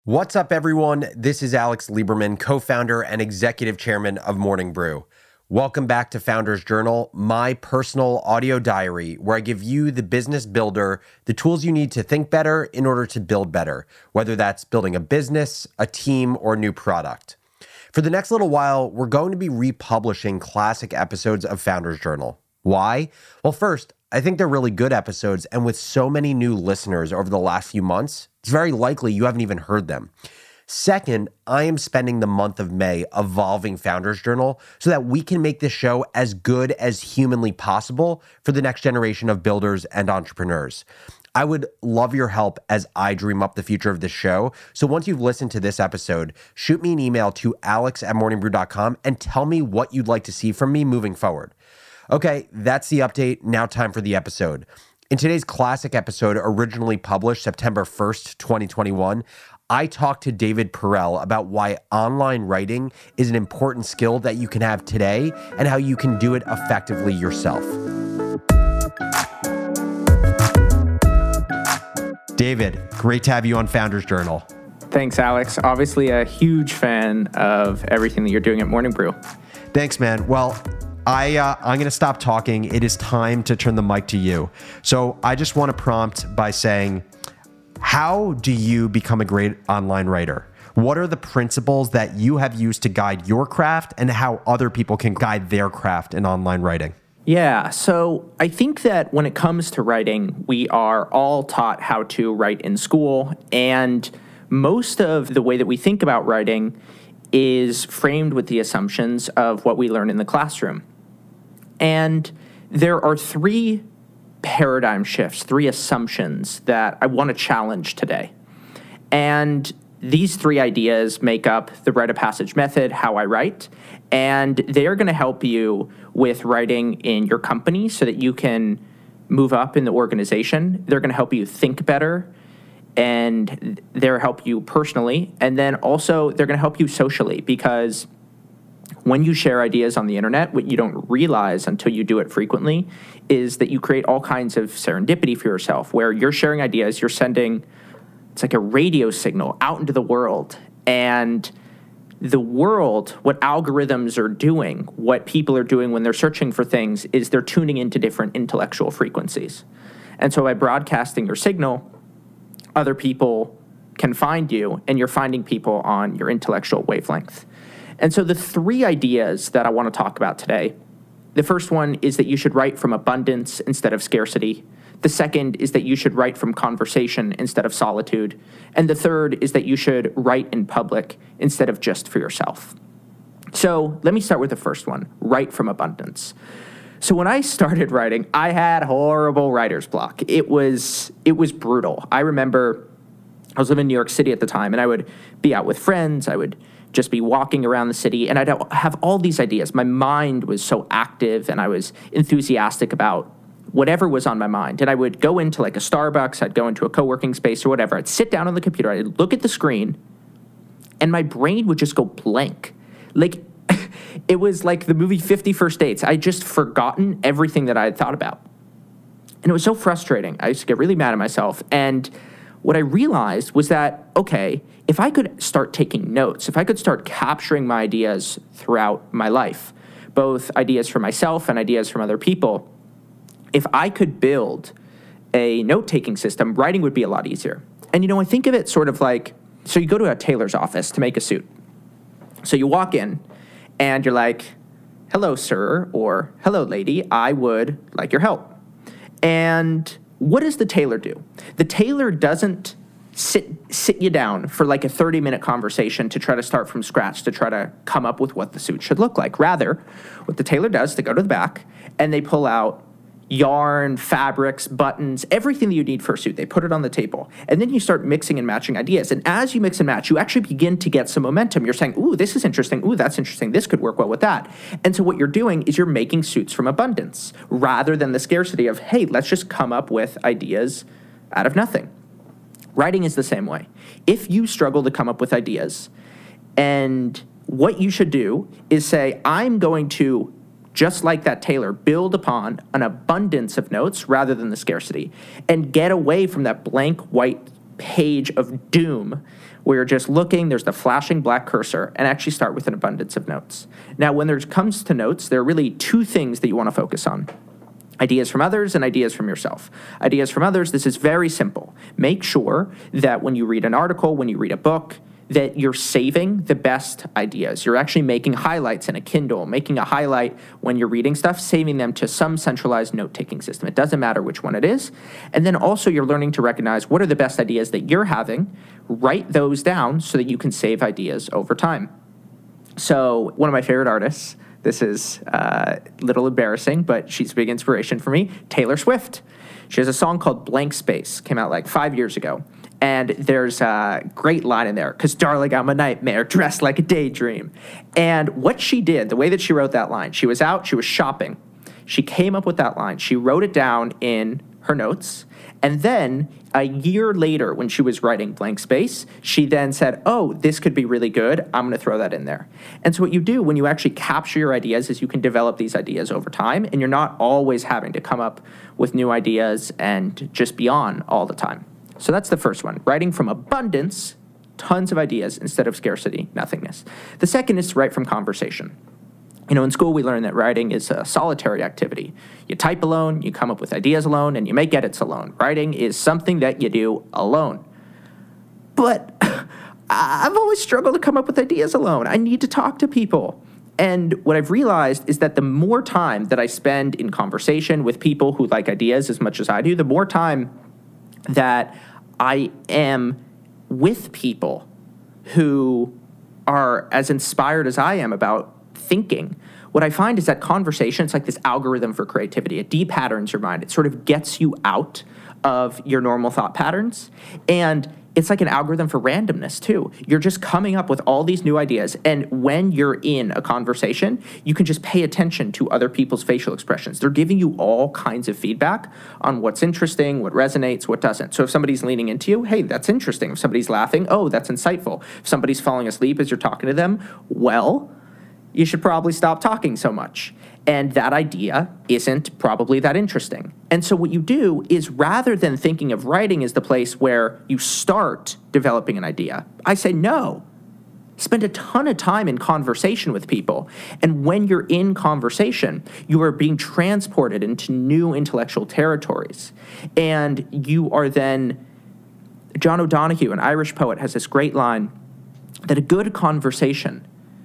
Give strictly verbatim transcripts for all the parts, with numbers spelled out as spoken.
What's up, everyone? This is Alex Lieberman, co-founder and executive chairman of Morning Brew. Welcome back to Founders Journal, my personal audio diary, where I give you, the business builder, the tools you need to think better in order to build better, whether that's building a business, a team, or a new product. For the next little while, we're going to be republishing classic episodes of Founders Journal. Why? Well, first, I think they're really good episodes, and with so many new listeners over the last few months, it's very likely you haven't even heard them. Second, I am spending the month of May evolving Founders Journal so that we can make this show as good as humanly possible for the next generation of builders and entrepreneurs. I would love your help as I dream up the future of this show. So once you've listened to this episode, shoot me an email to alex at morning brew dot com and tell me what you'd like to see from me moving forward. Okay, that's the update. Now time for the episode. In today's classic episode, originally published September first, twenty twenty-one, I talked to David Perell about why online writing is an important skill that you can have today and how you can do it effectively yourself. David, great to have you on Founders Journal. Thanks, Alex. Obviously a huge fan of everything that you're doing at Morning Brew. Thanks, man. Well, I, uh, I'm going to stop talking. It is time to turn the mic to you. So I just want to prompt by saying, how do you become a great online writer? What are the principles that you have used to guide your craft and how other people can guide their craft in online writing? Yeah, so I think that when it comes to writing, we are all taught how to write in school, and most of the way that we think about writing is framed with the assumptions of what we learn in the classroom. And there are three paradigm shifts, three assumptions that I want to challenge today. And these three ideas make up the rite of passage method, how I write, and they are going to help you with writing in your company so that you can move up in the organization. They're going to help you think better, and they'll help you personally. And then also they're going to help you socially, because when you share ideas on the internet, what you don't realize until you do it frequently is that you create all kinds of serendipity for yourself, where you're sharing ideas, you're sending, it's like a radio signal out into the world. And the world, what algorithms are doing, what people are doing when they're searching for things, is they're tuning into different intellectual frequencies. And so by broadcasting your signal, other people can find you, and you're finding people on your intellectual wavelength. And so the three ideas that I want to talk about today, the first one is that you should write from abundance instead of scarcity. The second is that you should write from conversation instead of solitude. And the third is that you should write in public instead of just for yourself. So let me start with the first one, write from abundance. So when I started writing, I had horrible writer's block. It was it was brutal. I remember I was living in New York City at the time, and I would be out with friends. I would just be walking around the city, and I'd have all these ideas. My mind was so active, and I was enthusiastic about whatever was on my mind. And I would go into like a Starbucks, I'd go into a co-working space or whatever. I'd sit down on the computer, I'd look at the screen, and my brain would just go blank. Like, it was like the movie fifty First Dates. I'd just forgotten everything that I had thought about. And it was so frustrating. I used to get really mad at myself. And what I realized was that, okay, if I could start taking notes, if I could start capturing my ideas throughout my life, both ideas for myself and ideas from other people, if I could build a note-taking system, writing would be a lot easier. And, you know, I think of it sort of like, so you go to a tailor's office to make a suit. So you walk in, and you're like, hello, sir, or hello, lady, I would like your help. And what does the tailor do? The tailor doesn't sit sit you down for like a thirty-minute conversation to try to start from scratch, to try to come up with what the suit should look like. Rather, what the tailor does, they go to the back, and they pull out yarn, fabrics, buttons, everything that you need for a suit. They put it on the table. And then you start mixing and matching ideas. And as you mix and match, you actually begin to get some momentum. You're saying, ooh, this is interesting. Ooh, that's interesting. This could work well with that. And so what you're doing is you're making suits from abundance rather than the scarcity of, hey, let's just come up with ideas out of nothing. Writing is the same way. If you struggle to come up with ideas, and what you should do is say, I'm going to, just like that tailor, build upon an abundance of notes rather than the scarcity, and get away from that blank white page of doom where you're just looking, there's the flashing black cursor, and actually start with an abundance of notes. Now, when it comes to notes, there are really two things that you want to focus on. Ideas from others and ideas from yourself. Ideas from others, this is very simple. Make sure that when you read an article, when you read a book, that you're saving the best ideas. You're actually making highlights in a Kindle, making a highlight when you're reading stuff, saving them to some centralized note-taking system. It doesn't matter which one it is. And then also you're learning to recognize what are the best ideas that you're having, write those down so that you can save ideas over time. So one of my favorite artists, this is uh, a little embarrassing, but she's a big inspiration for me, Taylor Swift. She has a song called Blank Space, came out like five years ago. And there's a great line in there, because darling, I'm a nightmare, dressed like a daydream. And what she did, the way that she wrote that line, she was out, she was shopping. She came up with that line. She wrote it down in her notes. And then a year later, when she was writing Blank Space, she then said, oh, this could be really good. I'm going to throw that in there. And so what you do when you actually capture your ideas is you can develop these ideas over time, and you're not always having to come up with new ideas and just be on all the time. So that's the first one, writing from abundance, tons of ideas, instead of scarcity, nothingness. The second is to write from conversation. You know, in school we learn that writing is a solitary activity. You type alone, you come up with ideas alone, and you make edits alone. Writing is something that you do alone. But I've always struggled to come up with ideas alone. I need to talk to people. And what I've realized is that the more time that I spend in conversation with people who like ideas as much as I do, the more time that I am with people who are as inspired as I am about thinking. What I find is that conversation, it's like this algorithm for creativity. It de-patterns your mind. It sort of gets you out of your normal thought patterns. And it's like an algorithm for randomness, too. You're just coming up with all these new ideas. And when you're in a conversation, you can just pay attention to other people's facial expressions. They're giving you all kinds of feedback on what's interesting, what resonates, what doesn't. So if somebody's leaning into you, hey, that's interesting. If somebody's laughing, oh, that's insightful. If somebody's falling asleep as you're talking to them, well, you should probably stop talking so much. And that idea isn't probably that interesting. And so what you do is, rather than thinking of writing as the place where you start developing an idea, I say no. Spend a ton of time in conversation with people. And when you're in conversation, you are being transported into new intellectual territories. And you are then, John O'Donohue, an Irish poet, has this great line that a good conversation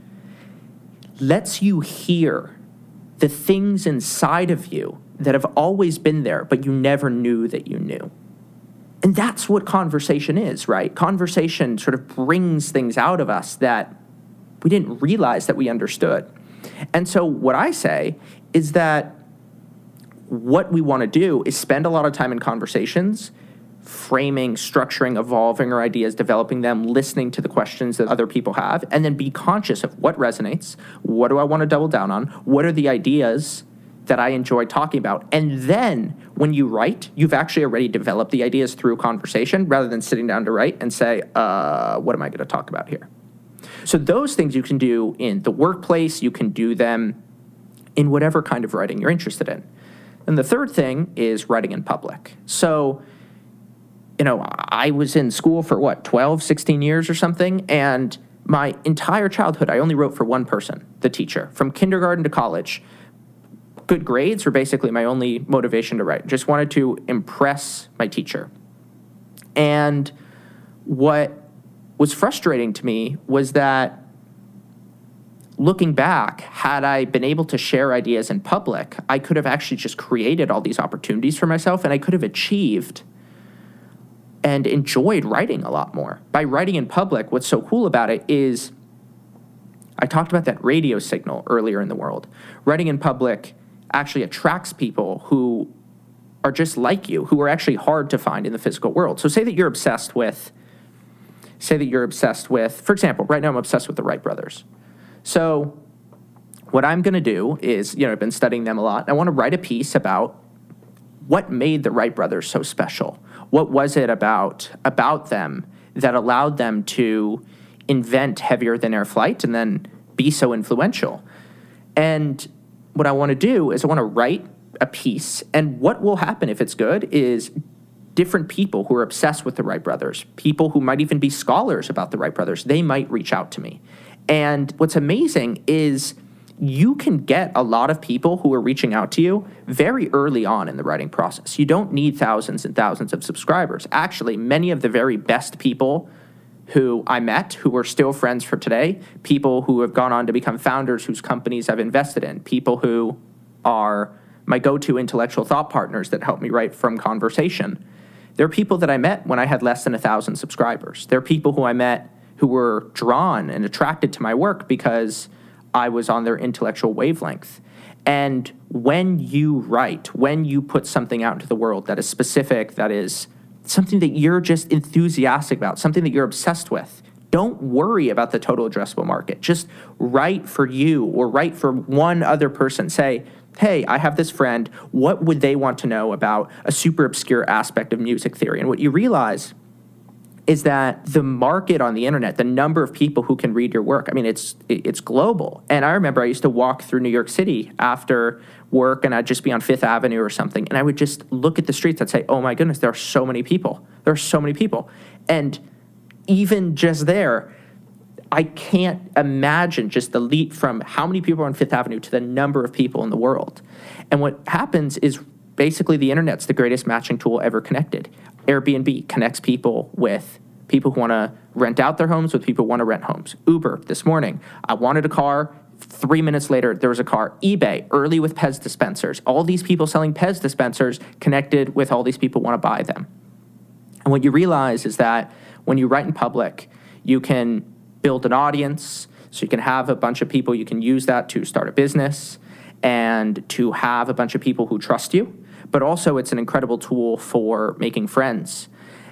lets you hear the things inside of you that have always been there, but you never knew that you knew. And that's what conversation is, right? Conversation sort of brings things out of us that we didn't realize that we understood. And so what I say is that what we want to do is spend a lot of time in conversations, framing, structuring, evolving our ideas, developing them, listening to the questions that other people have, and then be conscious of what resonates, what do I want to double down on, what are the ideas that I enjoy talking about. And then when you write, you've actually already developed the ideas through conversation rather than sitting down to write and say, uh, what am I going to talk about here? So those things you can do in the workplace, you can do them in whatever kind of writing you're interested in. And the third thing is writing in public. So you know, I was in school for what, twelve, sixteen years or something, and my entire childhood, I only wrote for one person, the teacher. From kindergarten to college, good grades were basically my only motivation to write. Just wanted to impress my teacher. And what was frustrating to me was that, looking back, had I been able to share ideas in public, I could have actually just created all these opportunities for myself, and I could have achieved and enjoyed writing a lot more. By writing in public, what's so cool about it is, I talked about that radio signal earlier in the world. Writing in public actually attracts people who are just like you, who are actually hard to find in the physical world. So say that you're obsessed with, say that you're obsessed with, for example, right now I'm obsessed with the Wright brothers. So what I'm going to do is, you know, I've been studying them a lot. I want to write a piece about what made the Wright brothers so special. What was it about about them that allowed them to invent heavier-than-air flight and then be so influential? And what I want to do is I want to write a piece, and what will happen if it's good is different people who are obsessed with the Wright brothers, people who might even be scholars about the Wright brothers, they might reach out to me. And what's amazing is you can get a lot of people who are reaching out to you very early on in the writing process. You don't need thousands and thousands of subscribers. Actually, many of the very best people who I met, who are still friends for today, people who have gone on to become founders whose companies I've invested in, people who are my go-to intellectual thought partners that help me write from conversation. They're people that I met when I had less than a thousand subscribers. They're people who I met who were drawn and attracted to my work because I was on their intellectual wavelength. And when you write, when you put something out into the world that is specific, that is something that you're just enthusiastic about, something that you're obsessed with, don't worry about the total addressable market. Just write for you or write for one other person. Say, hey, I have this friend. What would they want to know about a super obscure aspect of music theory? And what you realize is that the market on the internet, the number of people who can read your work, I mean, it's it's global. And I remember I used to walk through New York City after work, and I'd just be on Fifth Avenue or something, and I would just look at the streets. I'd say, oh my goodness, there are so many people. There are so many people. And even just there, I can't imagine just the leap from how many people are on Fifth Avenue to the number of people in the world. And what happens is basically the internet's the greatest matching tool ever connected. Airbnb connects people with people who want to rent out their homes with people who want to rent homes. Uber, this morning, I wanted a car. Three minutes later, there was a car. eBay, early with Pez dispensers. All these people selling Pez dispensers connected with all these people who want to buy them. And what you realize is that when you write in public, you can build an audience, so you can have a bunch of people, you can use that to start a business and to have a bunch of people who trust you. But also it's an incredible tool for making friends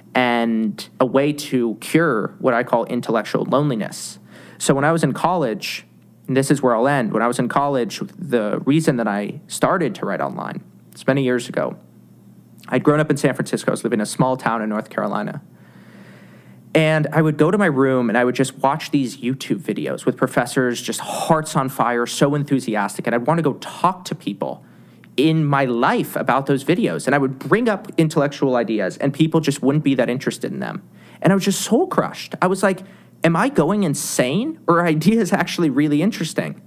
and a way to cure what I call intellectual loneliness. So when I was in college, and this is where I'll end, when I was in college, the reason that I started to write online, it's many years ago, I'd grown up in San Francisco. I was living in a small town in North Carolina. And I would go to my room and I would just watch these YouTube videos with professors, just hearts on fire, so enthusiastic. And I'd want to go talk to people in my life about those videos. And I would bring up intellectual ideas and people just wouldn't be that interested in them. And I was just soul crushed. I was like, am I going insane, or are ideas actually really interesting?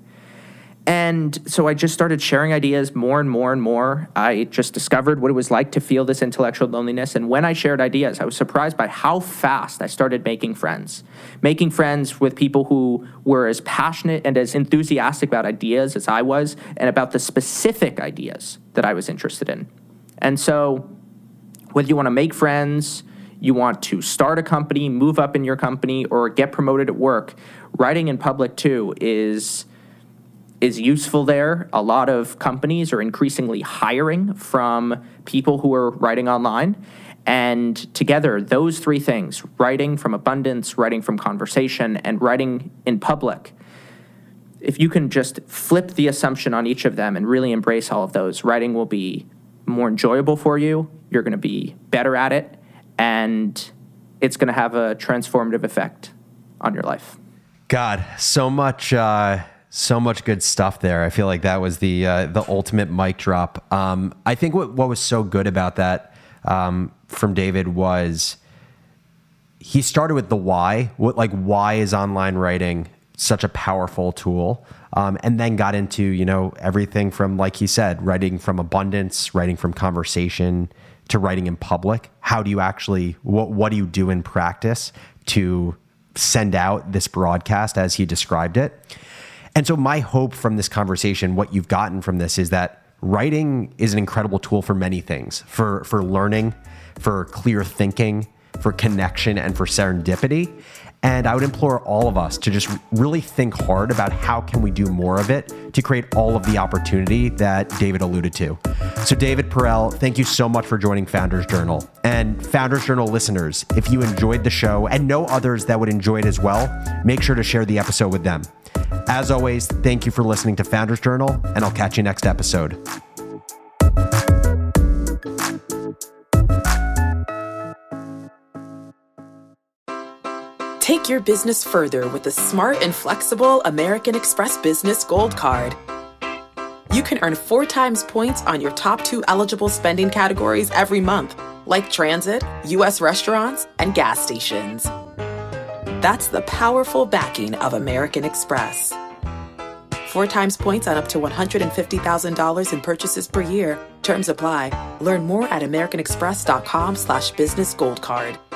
And so I just started sharing ideas more and more and more. I just discovered what it was like to feel this intellectual loneliness. And when I shared ideas, I was surprised by how fast I started making friends. Making friends with people who were as passionate and as enthusiastic about ideas as I was, and about the specific ideas that I was interested in. And so whether you want to make friends, you want to start a company, move up in your company, or get promoted at work, writing in public too is... is useful there. A lot of companies are increasingly hiring from people who are writing online. And together, those three things, writing from abundance, writing from conversation, and writing in public, if you can just flip the assumption on each of them and really embrace all of those, writing will be more enjoyable for you. You're going to be better at it, and it's going to have a transformative effect on your life. God, so much... Uh... So much good stuff there. I feel like that was the uh, the ultimate mic drop. Um, I think what, what was so good about that um, from David was he started with the why. What like why is online writing such a powerful tool? Um, and then got into, you know, everything from, like he said, writing from abundance, writing from conversation, to writing in public. How do you actually, what what do you do in practice to send out this broadcast as he described it? And so my hope from this conversation, what you've gotten from this, is that writing is an incredible tool for many things, for, for learning, for clear thinking, for connection, and for serendipity. And I would implore all of us to just really think hard about how can we do more of it to create all of the opportunity that David alluded to. So David Perell, thank you so much for joining Founders Journal. And Founders Journal listeners, if you enjoyed the show and know others that would enjoy it as well, make sure to share the episode with them. As always, thank you for listening to Founders Journal, and I'll catch you next episode. Take your business further with the smart and flexible American Express Business Gold Card. You can earn four times points on your top two eligible spending categories every month, like transit, U S restaurants, and gas stations. That's the powerful backing of American Express. Four times points on up to one hundred fifty thousand dollars in purchases per year. Terms apply. Learn more at americanexpress.com slash business gold card.